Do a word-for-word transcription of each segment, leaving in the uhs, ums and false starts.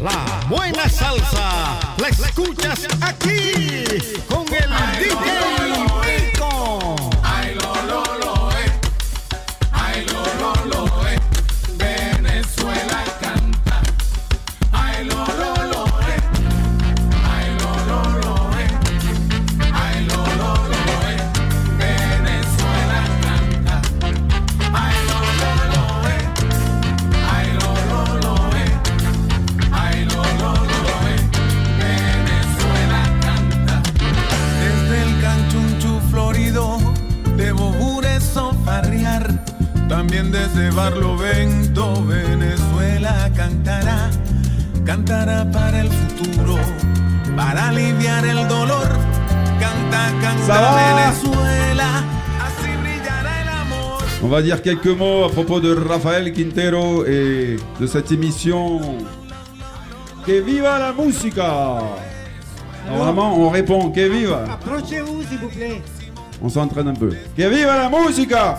La buena salsa la escuchas aquí con el D J Pico. Ay, lo, lo, lo, eh. Ay, lo, lo, lo, eh. Venezuela canta. Ay, lo, lo, lo, eh. Ay, lo, lo, lo, eh. Ay, lo, lo, lo, eh. Venezuela canta. Ay, lo, lo, lo, eh. Ay, lo, lo, lo, eh. Ay, lo, lo, lo, eh. Venezuela canta. Desde el Canchunchu florido de Bobures o farrear, también desde Barlovento Venezuela cantará, cantará para el futuro, para aliviar el dolor. Canta, canta Venezuela, así brillará el amor. On va dire quelques mots à propos de Rafael Quintero et de cette émission. Que viva la música! Alors vraiment, on répond que viva. Approchez-vous, s'il vous plaît. On s'entraîne un peu. Que viva la música!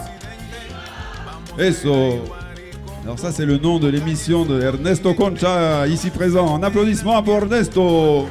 Eso. Alors ça, c'est le nom de l'émission de Ernesto Concha, ici présent. Un applaudissement pour Ernesto.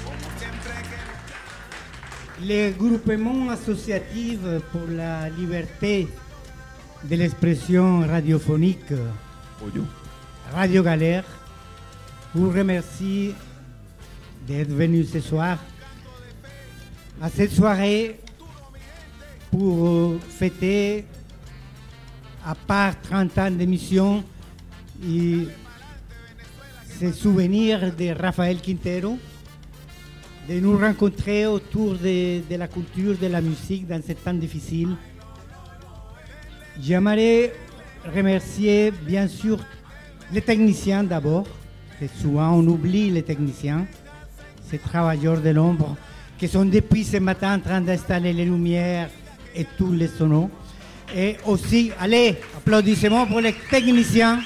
Le groupement associatif pour la liberté de l'expression radiophonique Audio. Radio Galère vous remercie d'être venu ce soir à cette soirée pour fêter, à part trente ans d'émission, et se souvenir de Rafael Quintero, de nous rencontrer autour de, de la culture, de la musique dans ce temps difficile. J'aimerais remercier bien sûr les techniciens d'abord, et souvent on oublie les techniciens, ces travailleurs de l'ombre qui sont depuis ce matin en train d'installer les lumières et tous les sonos. Et aussi, allez, applaudissements pour les techniciens,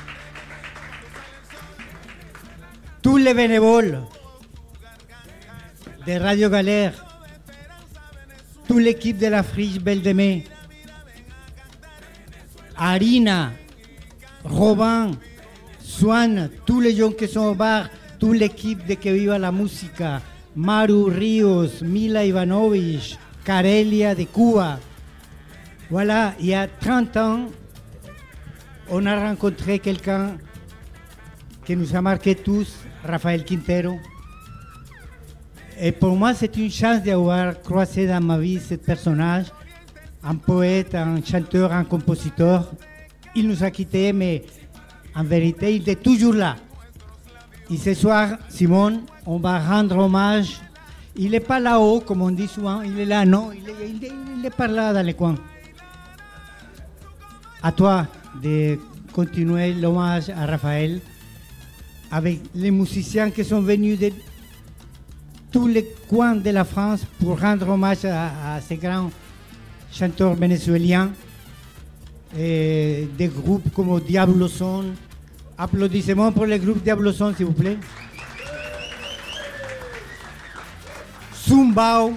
tous les bénévoles de Radio Galère, toute l'équipe de la Friche Belle de Mai, Arina, Robin, Swan, tous les gens qui sont au bar, toute l'équipe de Que Viva la Música, Maru Ríos, Mila Ivanovic, Carelia de Cuba. Voilà, il y a trente ans, on a rencontré quelqu'un qui nous a marqué tous, Rafael Quintero. Et pour moi, c'est une chance d'avoir croisé dans ma vie ce personnage, un poète, un chanteur, un compositeur. Il nous a quittés, mais en vérité, il est toujours là. Et ce soir, Simon, on va rendre hommage. Il n'est pas là-haut, comme on dit souvent, il est là, non, il est, il est, il est par là dans les coins. À toi de continuer l'hommage à Raphaël avec les musiciens qui sont venus de tous les coins de la France pour rendre hommage à, à ces grands chanteurs vénézuéliens, et des groupes comme Diablo Son. Applaudissements pour le groupe Diablo Son, s'il vous plaît. Zumbao,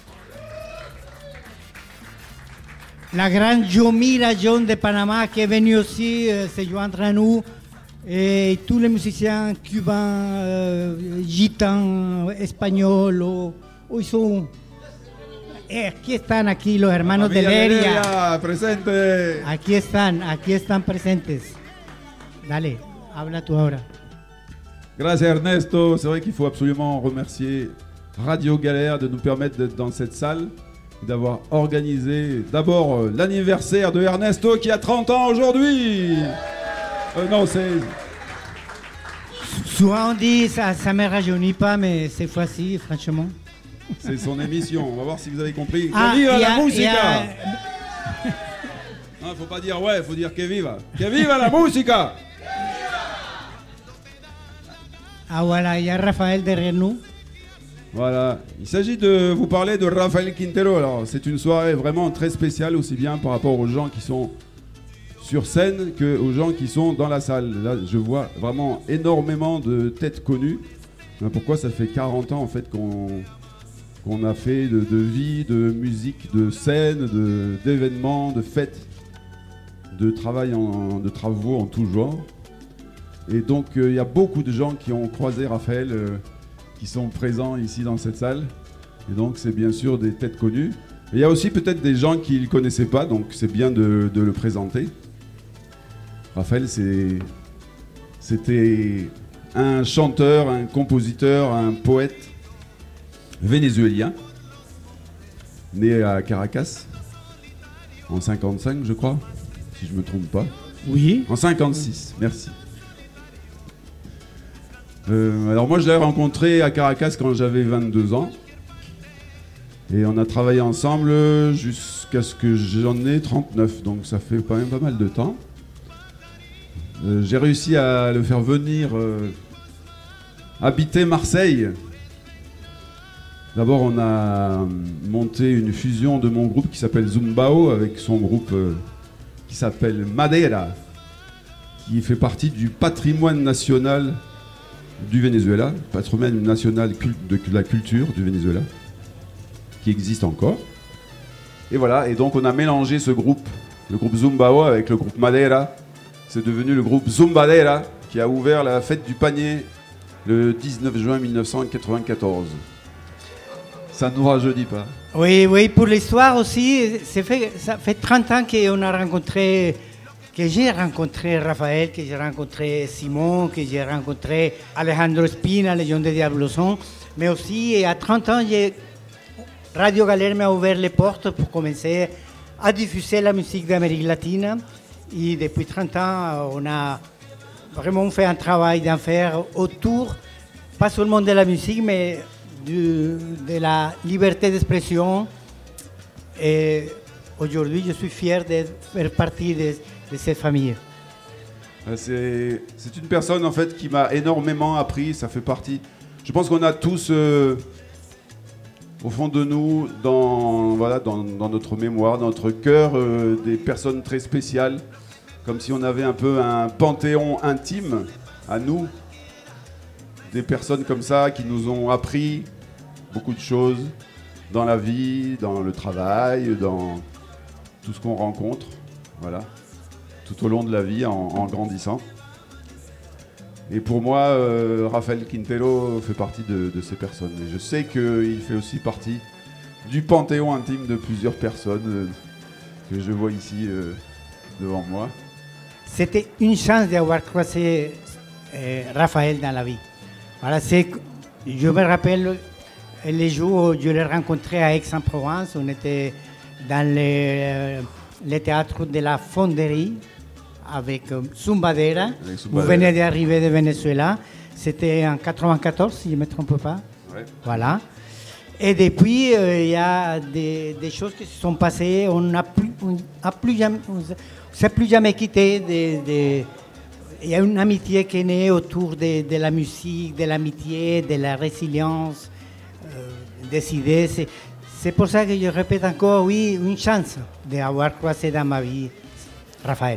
la grande Yomira John de Panama qui est venue aussi euh, se joindre à nous, et tous les musiciens cubains, euh, gitans, espagnols, où, où ils sont. Eh, aquí están aquí los hermanos de Leria. Presente. Aquí están, aquí están presentes. Dale, habla tú ahora. Gracias Ernesto. C'est vrai qu'il faut absolument remercier Radio Galère de nous permettre d'être dans cette salle et d'avoir organisé d'abord euh, l'anniversaire de Ernesto qui a trente ans aujourd'hui. Euh, non, c'est... Souvent on dit ça, ça me rajeunit pas, mais cette fois-ci, franchement. C'est son émission. On va voir si vous avez compris. Ah, Que viva y a- la música. y a- Non, faut pas dire ouais, faut dire que viva. Que viva la música. Ah voilà, il y a Raphaël derrière nous. Voilà, il s'agit de vous parler de Rafael Quintero. Alors, c'est une soirée vraiment très spéciale, aussi bien par rapport aux gens qui sont sur scène qu'aux gens qui sont dans la salle. Là, je vois vraiment énormément de têtes connues. Pourquoi ça fait quarante ans en fait qu'on qu'on a fait de, de vie, de musique, de scène, de, d'événements, de fêtes, de travail, en, de travaux en tout genre. Et donc il euh, y a beaucoup de gens qui ont croisé Raphaël, euh, qui sont présents ici dans cette salle. Et donc c'est bien sûr des têtes connues. Il y a aussi peut-être des gens qui ne le connaissaient pas, donc c'est bien de, de le présenter. Raphaël, c'est, c'était un chanteur, un compositeur, un poète vénézuélien, né à Caracas, en cinquante-cinq je crois, si je ne me trompe pas. Oui. En cinquante-six, merci. Euh, alors moi je l'ai rencontré à Caracas quand j'avais vingt-deux ans. Et on a travaillé ensemble jusqu'à ce que j'en ai trente-neuf, donc ça fait quand même pas mal de temps. Euh, j'ai réussi à le faire venir euh, habiter Marseille. D'abord on a monté une fusion de mon groupe qui s'appelle Zumbao avec son groupe euh, qui s'appelle Madera, qui fait partie du patrimoine national du Venezuela, patrimoine national de la culture du Venezuela, qui existe encore. Et voilà, et donc on a mélangé ce groupe, le groupe Zumbao avec le groupe Madera. C'est devenu le groupe Zumbadera qui a ouvert la fête du panier le dix-neuf juin mille neuf cent quatre-vingt-quatorze. Ça ne nous rajeunit pas. Oui, oui, pour l'histoire aussi, c'est fait, ça fait trente ans qu'on a rencontré, que j'ai rencontré Raphaël, que j'ai rencontré Simon, que j'ai rencontré Alejandro Espina, Légion de Diablo Son, mais aussi à trente ans, j'ai Radio Galère m'a ouvert les portes pour commencer à diffuser la musique d'Amérique latine. Et depuis trente ans, on a vraiment fait un travail d'enfer autour, pas seulement de la musique, mais de, de la liberté d'expression. Et aujourd'hui, je suis fier de faire partie de, de cette famille. C'est, c'est une personne en fait qui m'a énormément appris, ça fait partie. Je pense qu'on a tous... Euh, au fond de nous, dans, voilà, dans, dans notre mémoire, dans notre cœur, euh, des personnes très spéciales, comme si on avait un peu un panthéon intime à nous, des personnes comme ça qui nous ont appris beaucoup de choses dans la vie, dans le travail, dans tout ce qu'on rencontre, voilà, tout au long de la vie en, en grandissant. Et pour moi, euh, Raphaël Quintero fait partie de, de ces personnes. Et je sais qu'il fait aussi partie du panthéon intime de plusieurs personnes euh, que je vois ici euh, devant moi. C'était une chance d'avoir croisé euh, Raphaël dans la vie. Voilà, c'est, je me rappelle les jours où je l'ai rencontré à Aix-en-Provence. On était dans le, le théâtre de la Fonderie, avec euh, Zumbadera. Avec Zumbadera. Vous venez d'arriver de Venezuela. C'était en quatre-vingt-quatorze, si je ne me trompe pas. Ouais. Voilà. Et depuis, il euh, y a des, des choses qui se sont passées. On n'a plus, on a plus jamais, on ne s'est plus jamais quitté. Il y a une amitié qui est née autour de, de la musique, de l'amitié, de la résilience, euh, des idées. C'est, c'est pour ça que je répète encore, oui, une chance d'avoir croisé dans ma vie Raphaël.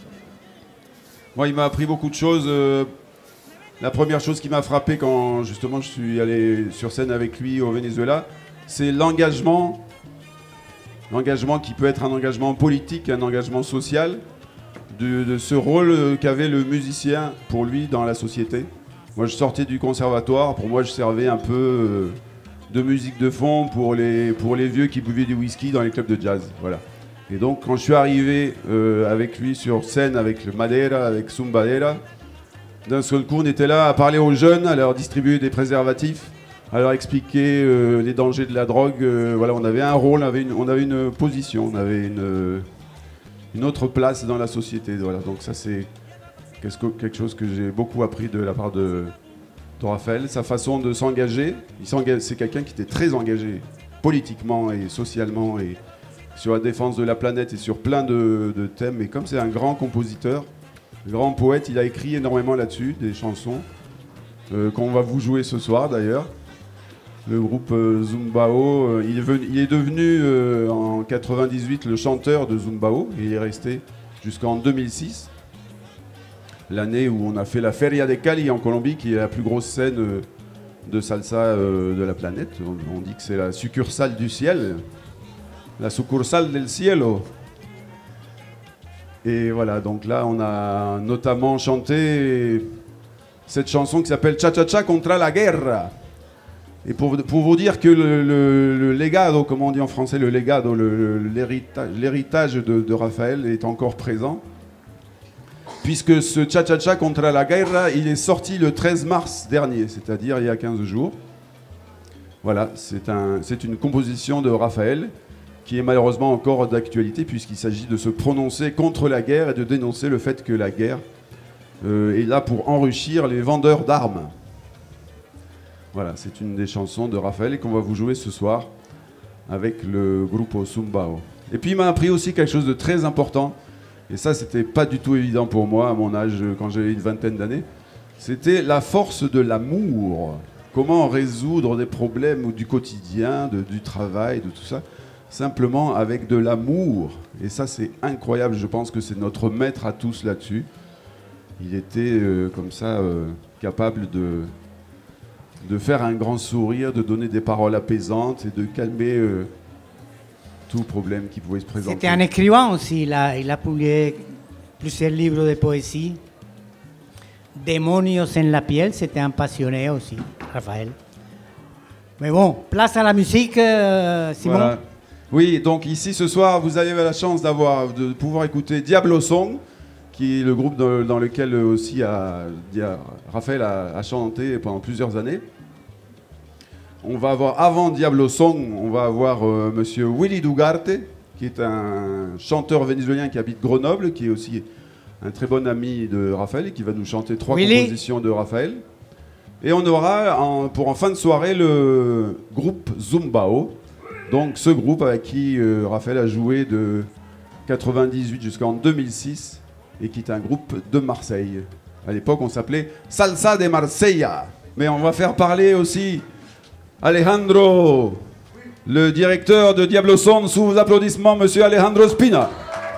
Moi, il m'a appris beaucoup de choses. Euh, la première chose qui m'a frappé quand justement je suis allé sur scène avec lui au Venezuela, c'est l'engagement. L'engagement qui peut être un engagement politique, un engagement social, de, de ce rôle qu'avait le musicien pour lui dans la société. Moi, je sortais du conservatoire. Pour moi, je servais un peu euh, de musique de fond pour les, pour les vieux qui buvaient du whisky dans les clubs de jazz. Voilà. Et donc, quand je suis arrivé euh, avec lui sur scène, avec le Madera, avec Zumbadera, d'un seul coup, on était là à parler aux jeunes, à leur distribuer des préservatifs, à leur expliquer euh, les dangers de la drogue. Euh, voilà, on avait un rôle, on avait une, on avait une position, on avait une, une autre place dans la société. Voilà, donc ça, c'est quelque chose que j'ai beaucoup appris de la part de, de Raphaël. Sa façon de s'engager, il s'engage, c'est quelqu'un qui était très engagé politiquement et socialement et sur la défense de la planète et sur plein de, de thèmes. Et comme c'est un grand compositeur, un grand poète, il a écrit énormément là-dessus, des chansons euh, qu'on va vous jouer ce soir d'ailleurs. Le groupe euh, Zumbao, euh, il, est venu, il est devenu euh, en quatre-vingt-dix-huit le chanteur de Zumbao et il est resté jusqu'en deux mille six, l'année où on a fait la Feria de Cali en Colombie, qui est la plus grosse scène euh, de salsa euh, de la planète. On, on dit que c'est la succursale du ciel. La succursale del cielo. Et voilà, donc là, on a notamment chanté cette chanson qui s'appelle Cha Cha Cha contra la guerra. Et pour, pour vous dire que le, le, le legado, comme on dit en français, le legado, le, le, l'héritage, l'héritage de, de Raphaël est encore présent. Puisque ce Cha Cha Cha contra la guerra, il est sorti le treize mars dernier, c'est-à-dire il y a quinze jours. Voilà, c'est, un, c'est une composition de Raphaël qui est malheureusement encore d'actualité puisqu'il s'agit de se prononcer contre la guerre et de dénoncer le fait que la guerre euh, est là pour enrichir les vendeurs d'armes. Voilà, c'est une des chansons de Raphaël et qu'on va vous jouer ce soir avec le groupe Zumbao. Et puis il m'a appris aussi quelque chose de très important, et ça c'était pas du tout évident pour moi à mon âge quand j'avais une vingtaine d'années, c'était la force de l'amour. Comment résoudre des problèmes du quotidien, de, du travail, de tout ça, simplement avec de l'amour. Et ça, c'est incroyable. Je pense que c'est notre maître à tous là-dessus. Il était euh, comme ça, euh, capable de, de faire un grand sourire, de donner des paroles apaisantes et de calmer euh, tout problème qui pouvait se présenter. C'était un écrivain aussi. Il a, il a publié plusieurs livres de poésie. Demonios en la piel, c'était un passionné aussi, Raphaël. Mais bon, place à la musique, euh, Simon. Voilà. Oui, donc ici ce soir, vous avez la chance d'avoir, de pouvoir écouter Diablo Song, qui est le groupe dans, dans lequel aussi a, a, Raphaël a, a chanté pendant plusieurs années. On va avoir, avant Diablo Song, on va avoir euh, monsieur Willy Dugarte, qui est un chanteur vénézuélien qui habite Grenoble, qui est aussi un très bon ami de Raphaël et qui va nous chanter trois Willy. compositions de Raphaël. Et on aura, en, pour en fin de soirée, le groupe Zumbao. Donc ce groupe avec qui euh, Raphaël a joué de quatre-vingt-dix-huit jusqu'en deux mille six et qui est un groupe de Marseille. À l'époque, on s'appelait Salsa de Marsella. Mais on va faire parler aussi Alejandro, le directeur de Diablo Son, sous vos applaudissements, monsieur Alejandro Spina.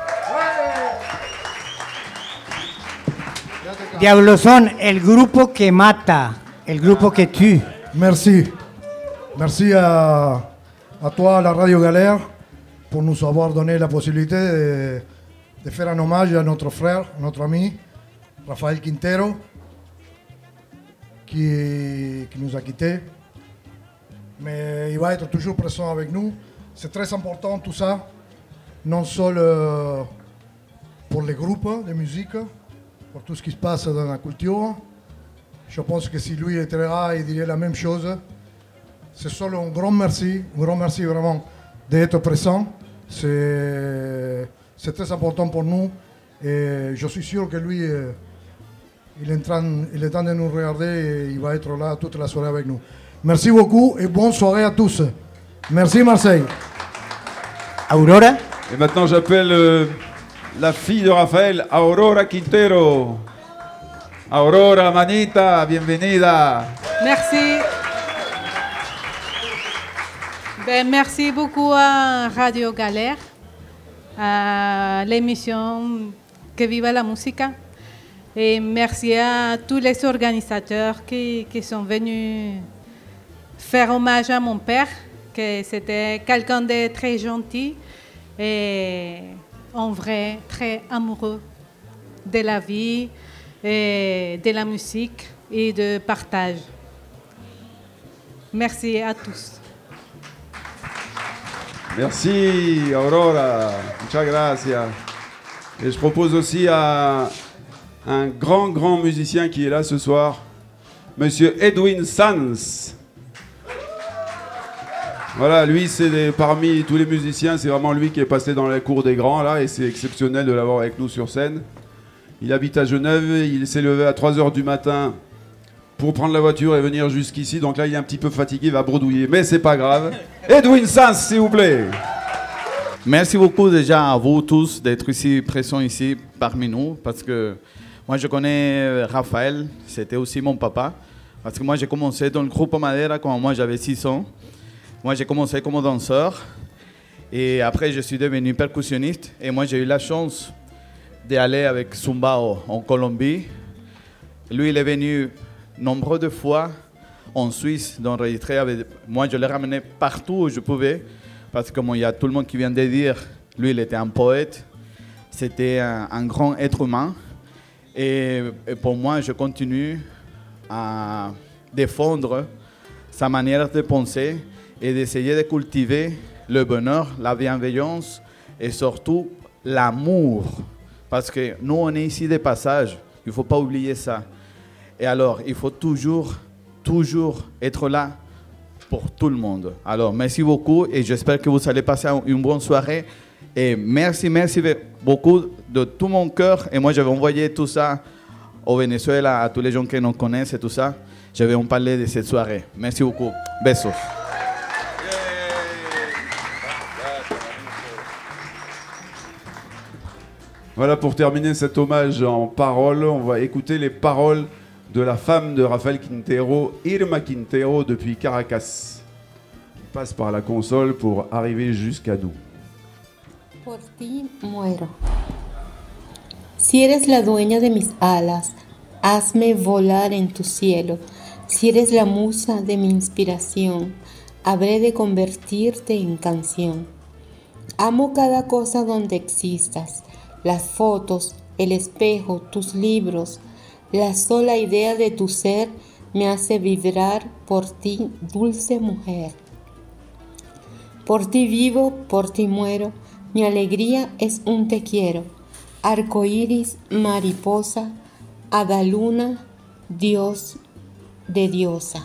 Diablo Son, el grupo que mata, el grupo que tue. Merci. Merci à, à toi, la Radio Galère, pour nous avoir donné la possibilité de, de faire un hommage à notre frère, notre ami, Rafael Quintero, qui, qui nous a quittés. Mais il va être toujours présent avec nous. C'est très important tout ça, non seulement pour les groupes de musique, pour tout ce qui se passe dans la culture. Je pense que si lui était là, il dirait la même chose. C'est seulement un grand merci, un grand merci vraiment d'être présent. C'est, c'est très important pour nous et je suis sûr que lui, il est, en train, il est en train de nous regarder et il va être là toute la soirée avec nous. Merci beaucoup et bonne soirée à tous. Merci Marseille. Aurora. Et maintenant, j'appelle euh, la fille de Raphaël, Aurora Quintero. Aurora, manita, bienvenida. Merci. Ben, merci beaucoup à Radio Galère, à l'émission Que Viva la Música. Et merci à tous les organisateurs qui, qui sont venus faire hommage à mon père, que c'était quelqu'un de très gentil et en vrai très amoureux de la vie, et de la musique et de partage. Merci à tous. Merci Aurora, muchas gracias. Et je propose aussi à un grand, grand musicien qui est là ce soir, monsieur Edwin Sanz. Voilà, lui, c'est des, parmi tous les musiciens, c'est vraiment lui qui est passé dans la cour des grands, là, et c'est exceptionnel de l'avoir avec nous sur scène. Il habite à Genève, il s'est levé à trois heures du matin pour prendre la voiture et venir jusqu'ici, donc là, il est un petit peu fatigué, il va bredouiller, mais c'est pas grave. Edwin Sanz, s'il vous plaît. Merci beaucoup déjà à vous tous d'être ici, présents ici parmi nous, parce que moi je connais Raphaël, c'était aussi mon papa, parce que moi j'ai commencé dans le groupe Madera quand moi j'avais six ans. Moi j'ai commencé comme danseur et après je suis devenu percussionniste et moi j'ai eu la chance d'aller avec Zumbao en Colombie. Lui il est venu nombreux de fois en Suisse d'enregistrer avec moi, je l'ai ramené partout où je pouvais. Parce que comme il y a tout le monde qui vient de dire, lui, il était un poète, c'était un, un grand être humain. Et, et pour moi, je continue à défendre sa manière de penser et d'essayer de cultiver le bonheur, la bienveillance et surtout l'amour. Parce que nous, on est ici de passage, il ne faut pas oublier ça. Et alors, il faut toujours, toujours être là pour tout le monde. Alors, merci beaucoup et j'espère que vous allez passer une bonne soirée. Et merci, merci beaucoup de tout mon cœur. Et moi, je vais envoyer tout ça au Venezuela, à tous les gens qui nous connaissent et tout ça. Je vais en parler de cette soirée. Merci beaucoup. Besos. Voilà, pour terminer cet hommage en paroles, on va écouter les paroles de la femme de Rafael Quintero, Irma Quintero, depuis Caracas, qui passe par la console pour arriver jusqu'à nous. Por ti muero. Si eres la dueña de mis alas, hazme volar en tu cielo. Si eres la musa de mi inspiración, habré de convertirte en canción. Amo cada cosa donde existas, las fotos, el espejo, tus libros. La sola idea de tu ser me hace vibrar por ti, dulce mujer. Por ti vivo, por ti muero. Mi alegría es un te quiero, arcoíris, mariposa, Adaluna, Dios de diosa.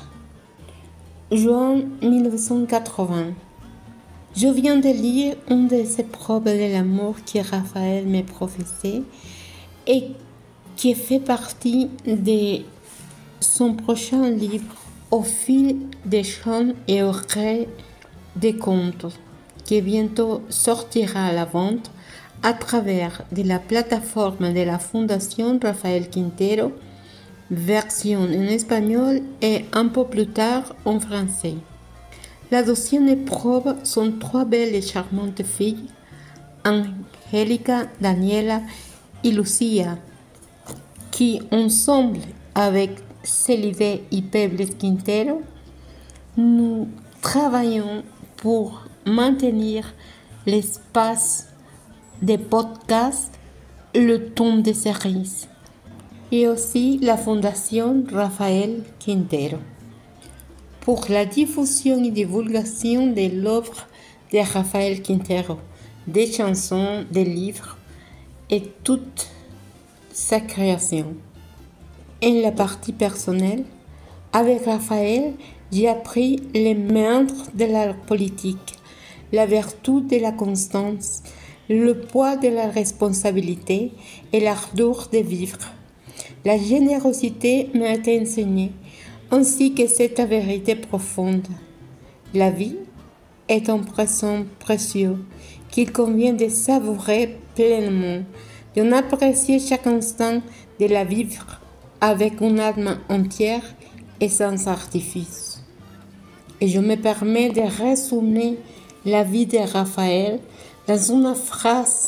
Juin mille neuf cent quatre-vingts. Je viens de lire une des épreuves de l'amour que Raphaël m'a professé et qui fait partie de son prochain livre, Au fil des chants et au gré des contes, qui bientôt sortira à la vente à travers de la plateforme de la Fondation Rafael Quintero, version en espagnol et un peu plus tard en français. La deuxième épreuve sont trois belles et charmantes filles, Angélica, Daniela et Lucia, qui ensemble avec Celide et Pebles Quintero, nous travaillons pour maintenir l'espace des podcasts, le ton de séries, et aussi la Fondation Rafael Quintero pour la diffusion et divulgation de l'œuvre de Rafael Quintero, des chansons, des livres et toute sa création. En la partie personnelle, avec Raphaël, j'ai appris les méandres de la politique, la vertu de la constance, le poids de la responsabilité et l'ardeur de vivre. La générosité m'a été enseignée, ainsi que cette vérité profonde. La vie est un présent précieux qu'il convient de savourer pleinement, d'en apprécier chaque instant, de la vivre avec une âme entière et sans artifice. Et je me permets de résumer la vie de Raphaël dans une phrase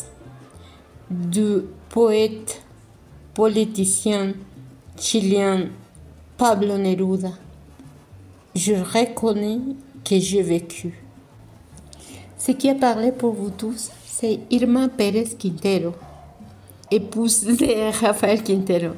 du poète politicien chilien Pablo Neruda. Je reconnais que j'ai vécu. Ce qui a parlé pour vous tous, c'est Irma Pérez Quintero, épouse de Rafael Quintero.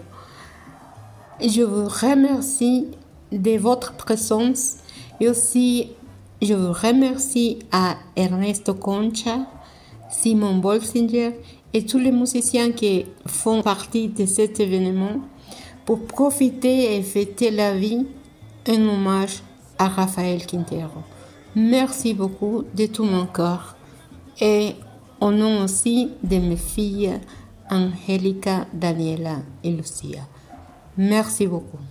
Je vous remercie de votre présence et aussi je vous remercie à Ernesto Concha, Simon Bolsinger et tous les musiciens qui font partie de cet événement pour profiter et fêter la vie en hommage à Rafael Quintero. Merci beaucoup de tout mon cœur et au nom aussi de mes filles Angélica, Daniela et Lucia. Merci beaucoup.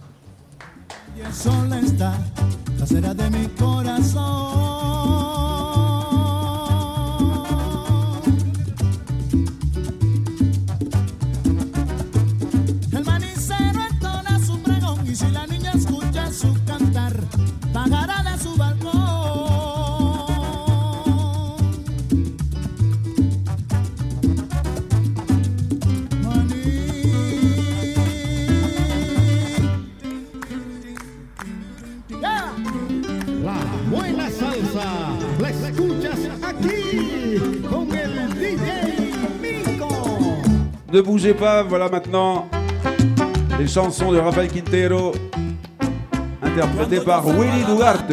Sola está la cera de mi corazón. El manicero entona su pregón y si la niña escucha su cantar, bajará de su balcón. Buena salsa, la escuchas aquí con el D J Mico. Ne bougez pas, voilà maintenant les chansons de Rafael Quintero interprété par Willy Dugarte.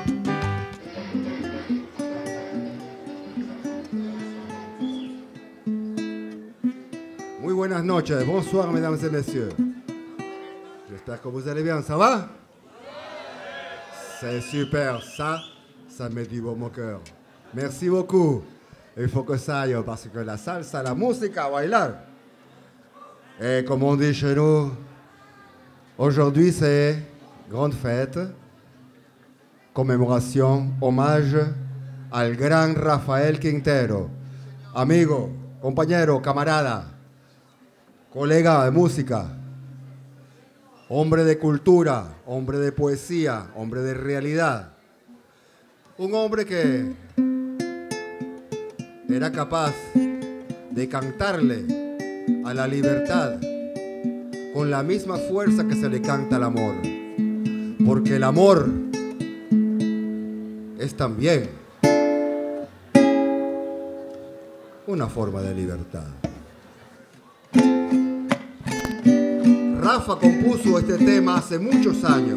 Muy buenas noches, bonsoir mesdames et messieurs. J'espère que vous allez bien, ça va? C'est super, ça, ça met du bon au cœur. Merci beaucoup. Il faut que ça aille parce que la salsa, la música, bailar. Et comme on dit chez nous, aujourd'hui c'est grande fête, commémoration, hommage al gran Rafael Quintero. Amigo, compañero, camarada, colega de música, hombre de cultura, hombre de poesía, hombre de realidad. Un hombre que era capaz de cantarle a la libertad con la misma fuerza que se le canta al amor. Porque el amor es también una forma de libertad. Rafa compuso este tema hace muchos años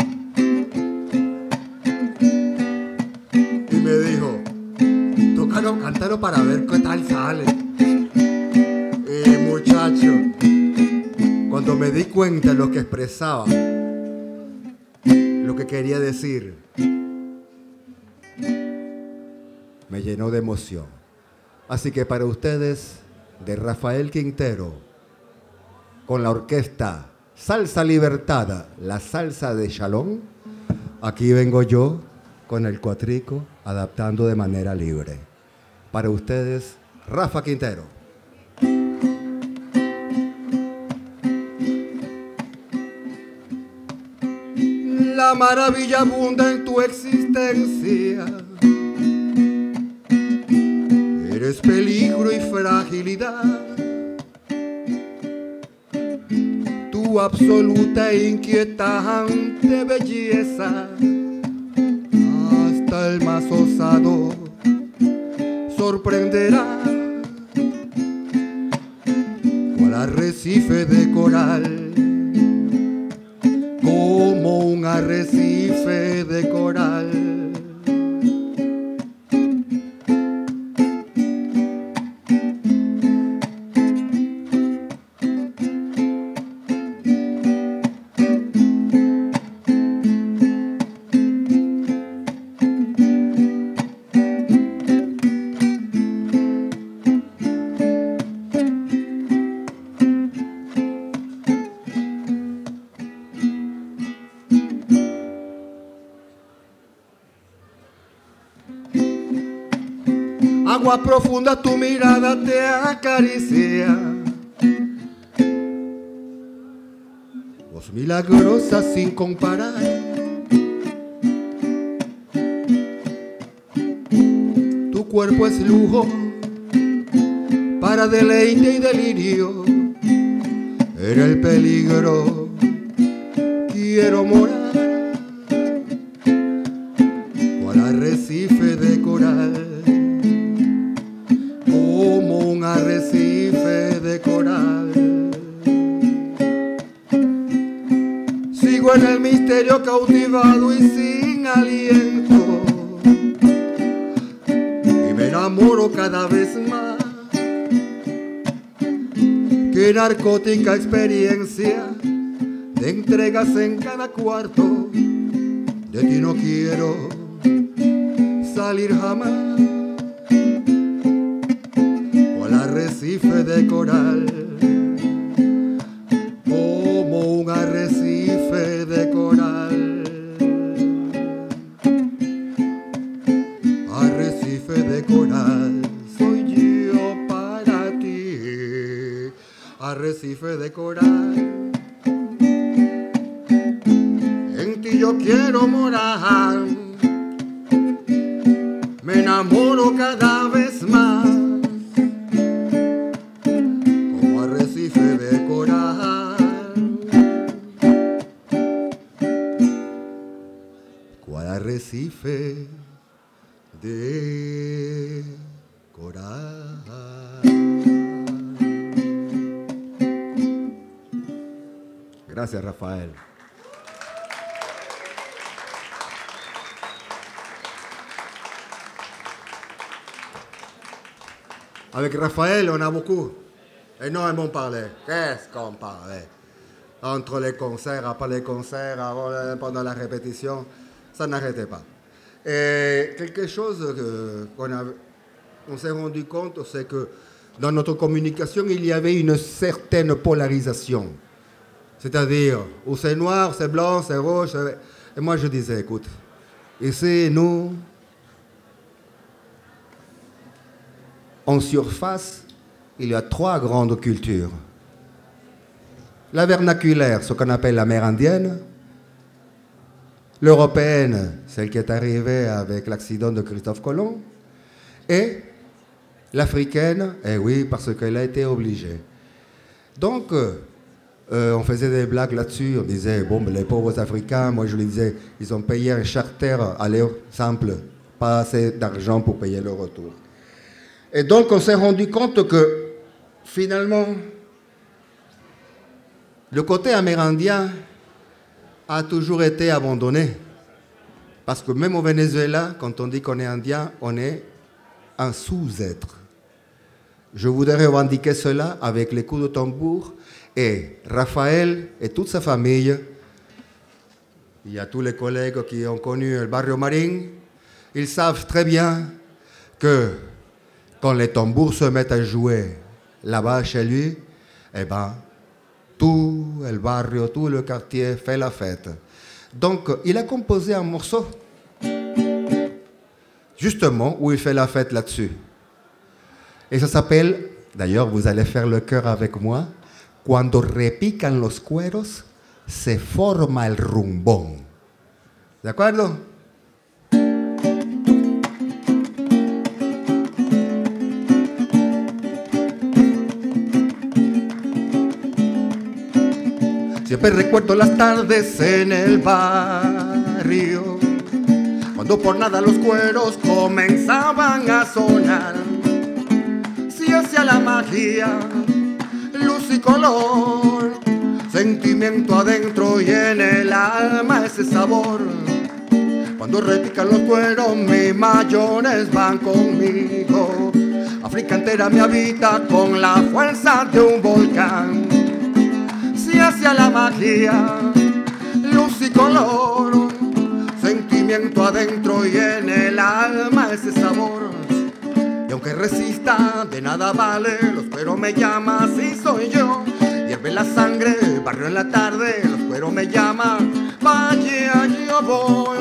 y me dijo, tócalo, cántalo para ver qué tal sale. Y muchacho, cuando me di cuenta de lo que expresaba, lo que quería decir, me llenó de emoción. Así que para ustedes, de Rafael Quintero, con la orquesta Salsa Libertada, la salsa de Shalom, aquí vengo yo con el cuatrico adaptando de manera libre. Para ustedes, Rafa Quintero. La maravilla abunda en tu existencia. Eres peligro y fragilidad. Tu absoluta e inquietante belleza, hasta el más osado sorprenderá. Cual arrecife de coral, como un arrecife de coral. Agua profunda tu mirada te acaricia, voz milagrosa sin comparar. Tu cuerpo es lujo para deleite y delirio. Era el peligro, quiero morar. Cual arrecife de coral, arrecife de coral. Sigo en el misterio cautivado y sin aliento, y me enamoro cada vez más. Qué narcótica experiencia de entregas en cada cuarto. De ti no quiero salir jamás. Arrecife de coral, como un arrecife de coral. Arrecife de coral, soy yo para ti. Arrecife de coral, en ti yo quiero morar. Me enamoro cada vez más. De coral, cual arrecife de coral. Gracias, Rafael. Avec Raphaël, on a beaucoup, énormément parlé. Qu'est-ce qu'on parlait? Entre les concerts, après les concerts, avant, pendant la répétition, ça n'arrêtait pas. Et quelque chose que, qu'on a, on s'est rendu compte, c'est que dans notre communication, il y avait une certaine polarisation. C'est-à-dire, où c'est noir, c'est blanc, c'est rouge. C'est... Et moi, je disais, écoute, ici, nous, en surface, il y a trois grandes cultures. La vernaculaire, ce qu'on appelle l'amérindienne. L'européenne, celle qui est arrivée avec l'accident de Christophe Colomb. Et l'africaine, eh oui, parce qu'elle a été obligée. Donc, euh, on faisait des blagues là-dessus. On disait, bon, ben, les pauvres Africains, moi je les disais, ils ont payé un charter aller simple, pas assez d'argent pour payer le retour. Et donc, on s'est rendu compte que, finalement, le côté amérindien a toujours été abandonné. Parce que même au Venezuela, quand on dit qu'on est indien, on est un sous-être. Je voudrais revendiquer cela avec les coups de tambour. Et Raphaël et toute sa famille, il y a tous les collègues qui ont connu le Barrio Marín, ils savent très bien que quand les tambours se mettent à jouer là-bas chez lui, eh ben, tout le barrio, tout le quartier fait la fête. Donc, il a composé un morceau, justement, où il fait la fête là-dessus. Et ça s'appelle, d'ailleurs, vous allez faire le chœur avec moi, Cuando repican los cueros, se forma el rumbón. ¿De acuerdo? Siempre recuerdo las tardes en el barrio, cuando por nada los cueros comenzaban a sonar. Si hacía la magia, luz y color, sentimiento adentro y en el alma ese sabor. Cuando repican los cueros, mis mayores van conmigo. África entera me habita con la fuerza de un volcán. Si hacia la magia, luz y color, sentimiento adentro y en el alma ese sabor. Y aunque resista, de nada vale, los cueros me llama, si soy yo. Hierve la sangre, barrio en la tarde, los cueros me llama, vaya yo voy.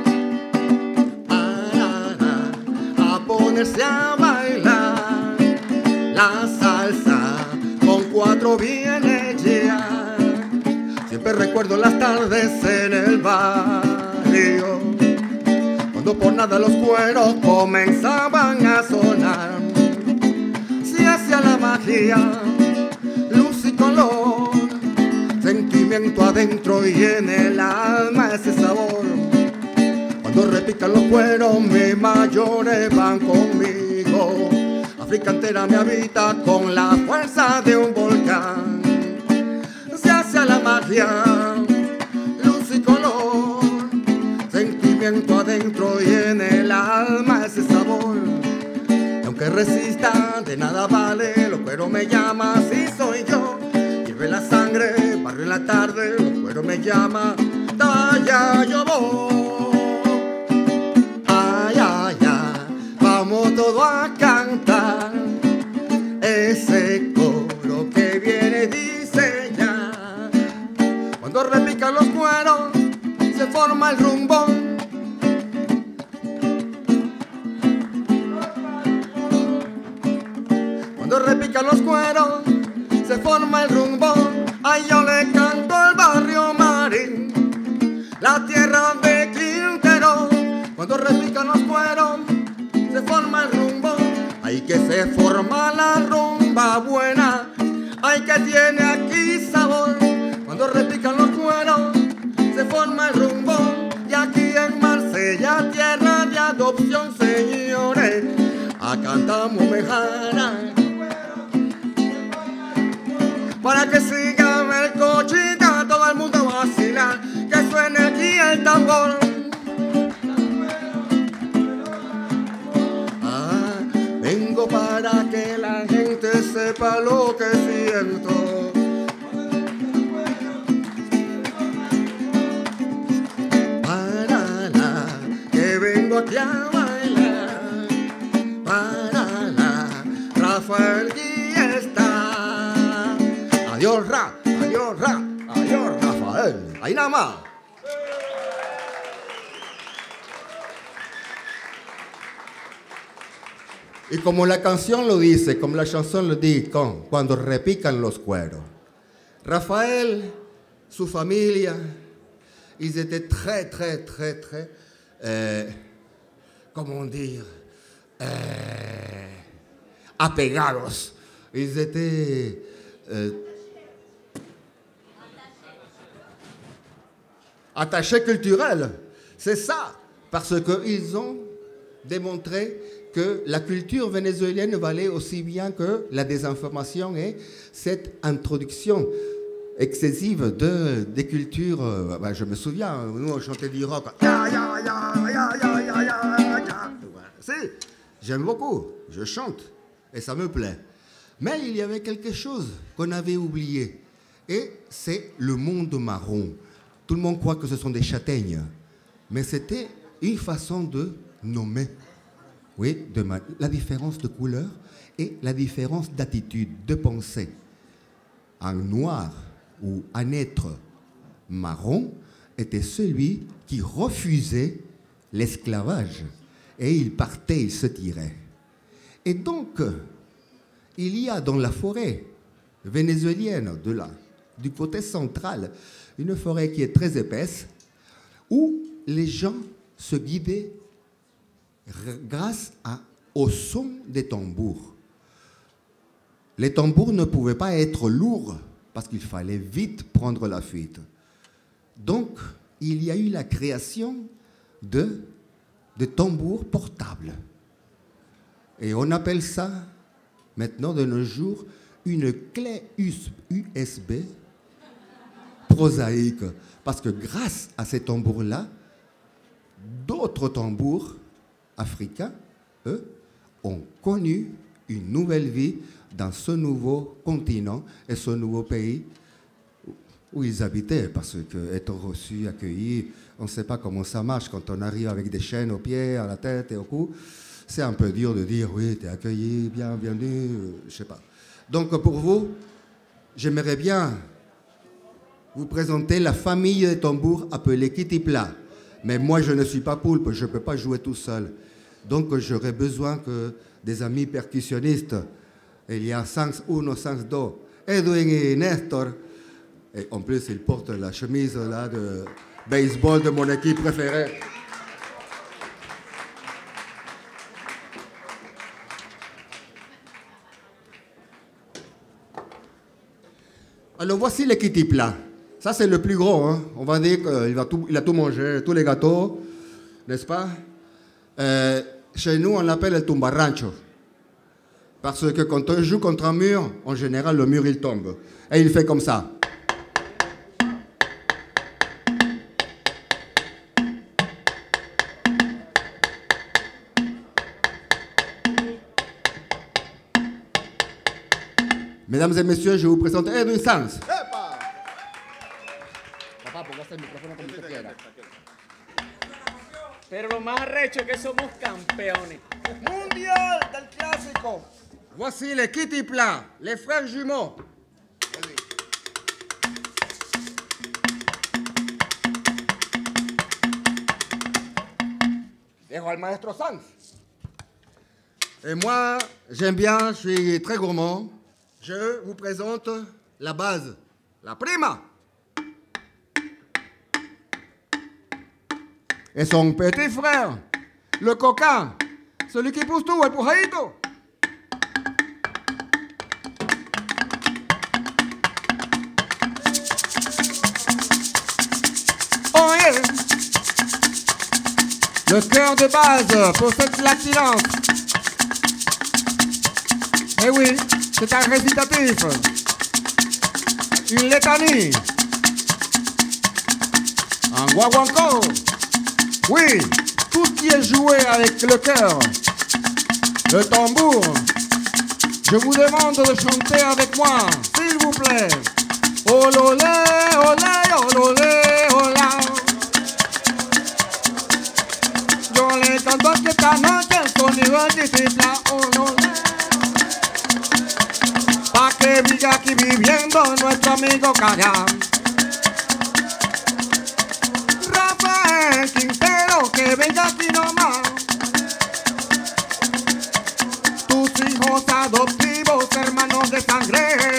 A, a, a ponerse a bailar la salsa, con cuatro viene ya. Siempre recuerdo las tardes en el barrio, cuando por nada los cueros comenzaban a sonar. Si hacía la magia, luz y color, sentimiento adentro y en el alma ese sabor. Cuando repican los cueros, mis mayores van conmigo. África entera me habita con la fuerza de un volcán. Se hace la magia, luz y color, sentimiento adentro y en el alma ese sabor. Y aunque resista, de nada vale, los cueros me llama, si soy yo. Hierve la sangre, barrio en la tarde, los cueros me llama, allá yo voy. Ay, ay, ay, vamos todos a cantar ese coro que viene, dice ya. Cuando repican los cueros, se forma el rumbón. Cuando repican los cueros, se forma el rumbón. Ay, yo le canto al Barrio Marín, la tierra de Quintero. Cuando repican los cueros, se forma el rumbón. Ay, que se forma la rumba buena. Ay, que tiene aquí sabor. Cuando repican los cueros, se forma el rumbón. Y aquí en Marsella, tierra de adopción, señores, a cantamos mejana. Para que siga el cochita, todo el mundo vacilar, que suene aquí el tambor. Ah, vengo para que la invitarte a bailar para la Rafael Fiesta. Adiós, Ra, adiós, Ra, adiós, Rafael. Ahí nada más. Y como la canción lo dice, como la chanson lo dice, cuando repican los cueros. Rafael, su familia, ils étaient très, très, très, très, euh, comment dire, euh, apegados. Ils étaient euh, attachés culturels. C'est ça, parce qu'ils ont démontré que la culture vénézuélienne valait aussi bien que la désinformation et cette introduction excessive de, des cultures. Euh, bah, je me souviens, nous on chantait du rock. Ya, ya, ya, ya, ya, ya, ya, ya. Si, j'aime beaucoup, je chante et ça me plaît. Mais il y avait quelque chose qu'on avait oublié et c'est le monde marron. Tout le monde croit que ce sont des châtaignes, mais c'était une façon de nommer. Oui, de ma... la différence de couleur et la différence d'attitude, de pensée. Un noir ou un être marron était celui qui refusait l'esclavage. Et il partait, il se tirait. Et donc, il y a dans la forêt vénézuélienne, de là, du côté central, une forêt qui est très épaisse, où les gens se guidaient grâce à, au son des tambours. Les tambours ne pouvaient pas être lourds parce qu'il fallait vite prendre la fuite. Donc, il y a eu la création de, de tambours portables. Et on appelle ça, maintenant de nos jours, une clé U S B prosaïque. Parce que grâce à ces tambours-là, d'autres tambours africains, eux, ont connu une nouvelle vie dans ce nouveau continent et ce nouveau pays où ils habitaient. Parce qu'étant reçus, accueillis, on ne sait pas comment ça marche quand on arrive avec des chaînes aux pieds, à la tête et au cou. C'est un peu dur de dire, oui, t'es accueilli, bien, bienvenue, euh, je ne sais pas. Donc pour vous, j'aimerais bien vous présenter la famille des tambours appelée Kitty Pla. Mais moi, je ne suis pas poulpe, je ne peux pas jouer tout seul. Donc, j'aurais besoin que des amis percussionnistes, il y a Sans Uno, Sans Do, Edwin et Nestor, et en plus, ils portent la chemise là, de baseball de mon équipe préférée. Alors, voici les Kitty Pla. Ça, c'est le plus gros. Hein. On va dire qu'il va tout, il a tout mangé, tous les gâteaux, n'est-ce pas? euh, Chez nous, on l'appelle le tumbarrancho. Parce que quand on joue contre un mur, en général, le mur, il tombe. Et il fait comme ça. Mesdames et messieurs, je vous présente Edwin Sanz. El micrófono como usted quiera. Pero lo más arrecho es que somos campeones. Mundial del clásico. Voici les Kitty Pla, les frères jumeaux. Dejo al maestro Sanz. Et moi, j'aime bien, je suis très gourmand. Je vous présente la base, la prima. Et son petit frère, le coquin, celui qui pousse tout, el pujadito. Oh yeah. Le cœur de base pour cette latinance. Eh oui, c'est un récitatif, une létanie, un guaguancó. Oui, tout ce qui est joué avec le cœur, le tambour. Je vous demande de chanter avec moi, s'il vous plaît. Ololé, olé, ololé, ola. Yo le canto Pa' que viva aquí viviendo nuestro amigo Cagán. Rafael Quintero, que venga aquí nomás. Tus hijos adoptivos, hermanos de sangre,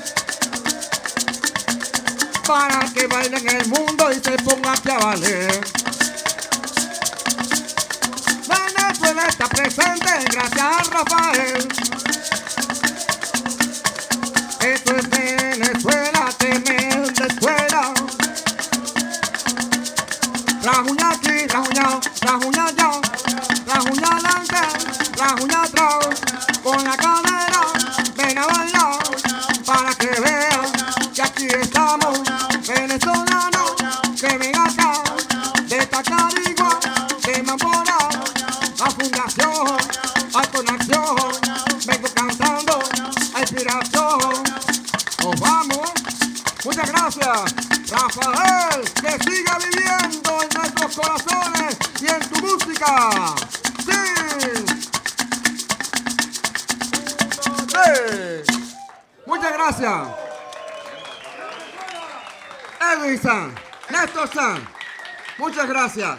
para que bailen el mundo y se pongan aquí a valer. Venezuela está presente gracias a Rafael. Esto es Venezuela, tremenda escuela. Rajuña aquí, rajuña, rajuña allá, rajuña adelante, rajuña atrás. Con la cadera, ven a bailar, para que vean que aquí estamos, venezolanos, que ven acá, de Tacarigua, de Mamborá, a Fundación, a Conexión, vengo cantando a inspiración. Nos vamos, muchas gracias, Rafael, que siga viviendo en nuestros corazones y en tu música. ¡Sí! ¡Sí! Muchas gracias. Edwin San, Néstor San, muchas gracias.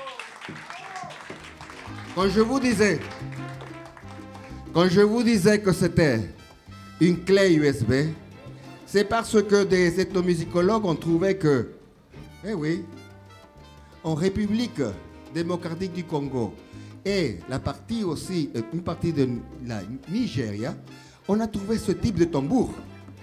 Quand je vous disais, quand je vous disais que c'était une clé U S B, c'est parce que des ethnomusicologues ont trouvé que, eh oui, en République démocratique du Congo et la partie aussi, une partie de la Nigeria, on a trouvé ce type de tambour.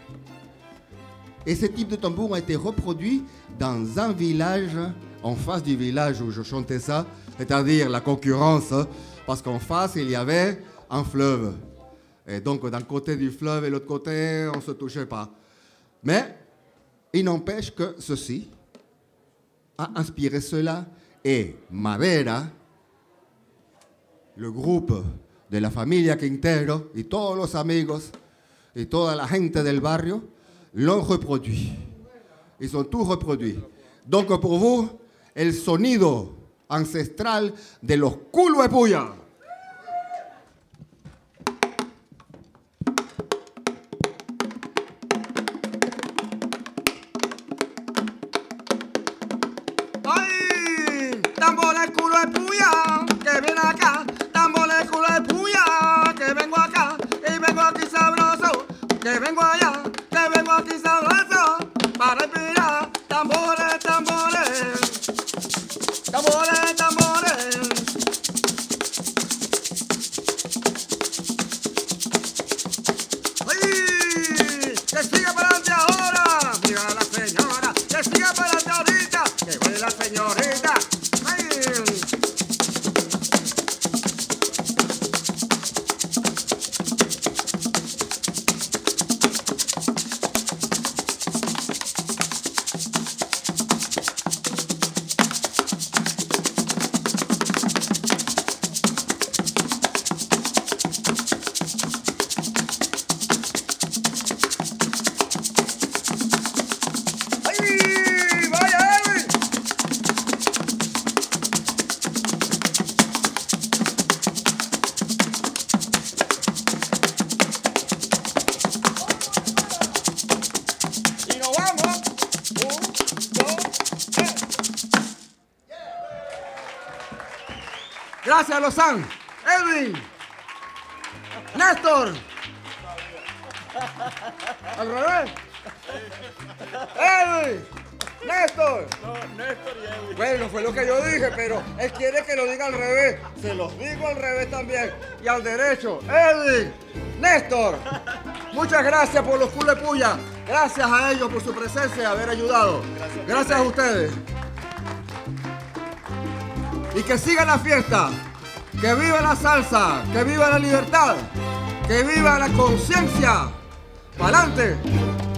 Et ce type de tambour a été reproduit dans un village, en face du village où je chantais ça, c'est-à-dire la concurrence, parce qu'en face, il y avait un fleuve. Et donc, d'un côté du fleuve et l'autre côté, on ne se touchait pas. Mais, il n'empêche que ceci a inspiré cela. Et Madera, le groupe de la familia Quintero, y todos los amigos, y toda la gente del barrio, l'ont reproduit. Ils ont tout reproduit. Donc, pour vous, el sonido ancestral de los Culuepuya. ¡Ay! Tambores Culuepuya, que viene acá. Tambores Culuepuya, que vengo acá. Y vengo aquí sabroso, que vengo allá. Que vengo aquí sabroso, para inspirar. Tambores, tambores. Tambores, tambores. ¡Ay! ¡Que siga para adelante ahora! ¡Viva la señora! ¡Que siga para adelante ahorita! ¡Que baile la señorita! ¡Ay! Gracias, Lozán, Edwin, Néstor. Al revés. Edwin, Néstor. No, Néstor y Edwin. Bueno, fue lo que yo dije, pero él quiere que lo diga al revés. Se los digo al revés también. Y al derecho. Edwin, Néstor. Muchas gracias por los Culuepuya. Gracias a ellos por su presencia y haber ayudado. Gracias, gracias a ustedes. Y que siga la fiesta, que viva la salsa, que viva la libertad, que viva la conciencia. ¡Para adelante!